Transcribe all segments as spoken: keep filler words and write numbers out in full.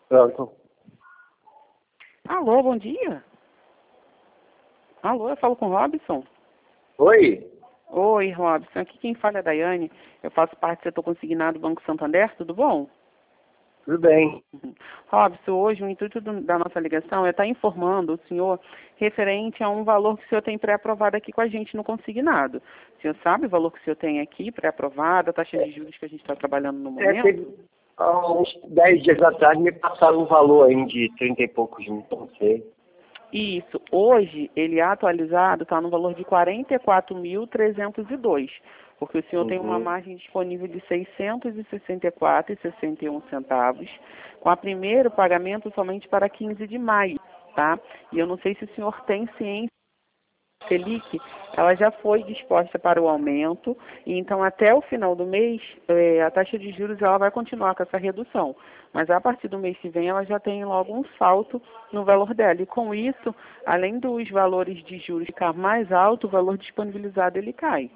Pronto. Alô, bom dia. Alô, eu falo com o Robson? Oi? Oi, Robson. Aqui quem fala é a Daiane. Eu faço parte do setor consignado do Banco Santander, tudo bom? Tudo bem. Uhum. Robson, hoje o intuito do, da nossa ligação é estar informando o senhor referente a um valor que o senhor tem pré-aprovado aqui com a gente no consignado. O senhor sabe o valor que o senhor tem aqui pré-aprovado, a taxa de juros que a gente está trabalhando no É, momento? teve, há uns dez dias atrás me passaram um valor aí de trinta e poucos mil, não sei. Isso. Hoje, ele atualizado está no valor de quarenta e quatro mil trezentos e dois, porque o senhor tem uma Uhum. margem disponível de seiscentos e sessenta e quatro reais e sessenta e um centavos, com a primeiro pagamento somente para quinze de maio, tá? E eu não sei se o senhor tem ciência. Selic, ela já foi disposta para o aumento, e então até o final do mês, eh, a taxa de juros ela vai continuar com essa redução, mas a partir do mês que vem ela já tem logo um salto no valor dela, e com isso, além dos valores de juros ficar mais alto, o valor disponibilizado ele cai.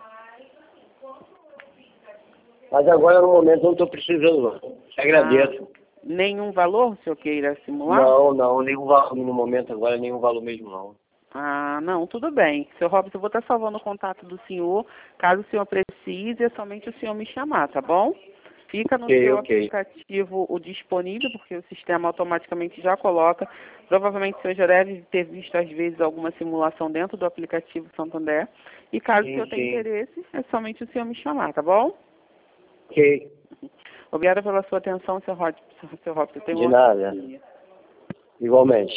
Mas agora no momento não estou precisando não. Te agradeço. Ah, nenhum valor, o senhor queira simular? Não, não, nenhum valor no momento agora, nenhum valor mesmo não. Ah, não, tudo bem. Seu Robson, eu vou estar salvando o contato do senhor. Caso o senhor precise, é somente o senhor me chamar, tá bom? Fica no Ok, seu ok. aplicativo o disponível, porque o sistema automaticamente já coloca. Provavelmente o senhor já deve ter visto, às vezes, alguma simulação dentro do aplicativo Santander. E caso o Sim, senhor tenha sim. interesse, é somente o senhor me chamar, tá bom? Ok. Obrigada pela sua atenção, seu Robson. Seu Robson, tenha um De ótimo nada. dia. Igualmente.